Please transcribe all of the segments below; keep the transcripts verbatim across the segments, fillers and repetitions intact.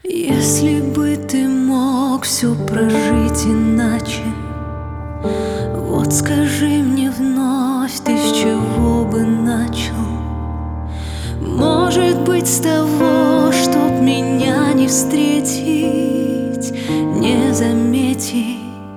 Если бы ты мог все прожить иначе, вот скажи мне вновь, ты с чего бы начал? Может быть, с того, чтоб меня не встретить, не заметить.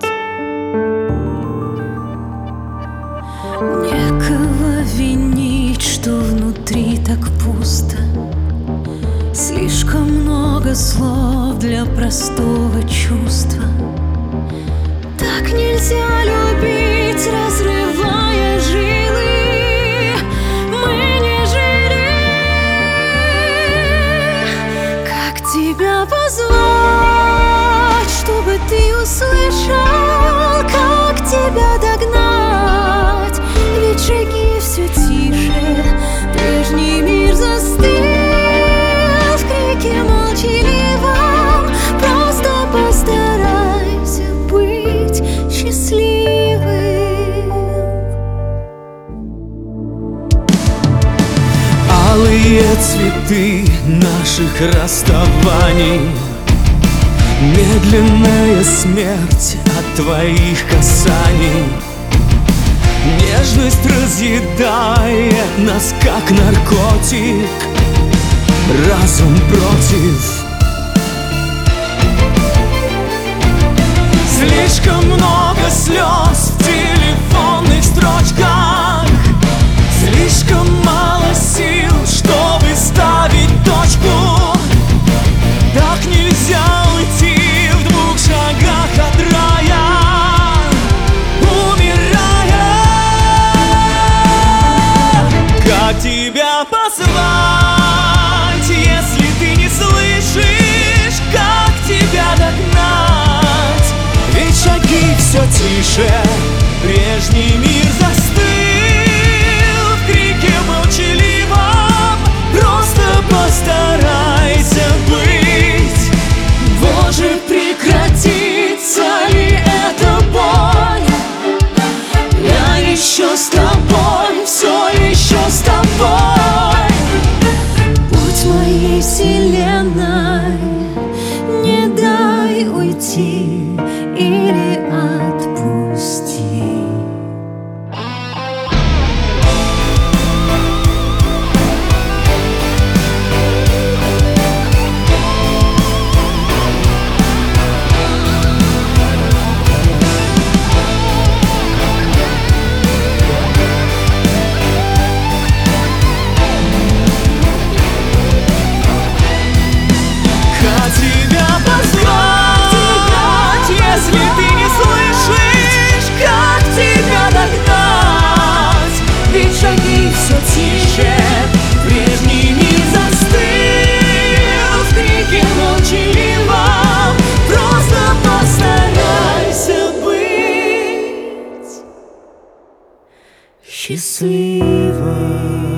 Некого винить, что внутри так пусто. Слишком много слов для простого чувства. Так нельзя любить, разрывая жилы. Мы не жили. Как тебя позвать, чтобы ты услышал? Как тебя догнать? Ведь шаги все тише, прежний мир застыл в крике молчаливом. Просто постарайся быть счастливым. Алые цветы наших расставаний, медленная смерть от твоих касаний. Нежность разъедает нас, как наркотик. Разум против. Слишком много слез в телефонных строчках, слишком мало сил, чтобы ставить точку. Так нельзя уйти в двух шагах от рая, умирая. Как тебя позвать, если ты не слышишь? Как тебя догнать? Ведь шаги все тише, прежний мир застыл в крике молчаливом. Просто постарайся быть. Боже, прекратится ли эта боль? Я еще с тобой, все еще с тобой. Будь моей вселенной, не дай уйти или отпусти. Как тебя позвать, если ты не слышишь? Как тебя догнать? Ведь шаги все тише, прежний мир застыл в крике молчаливом. Просто постарайся быть счастливым.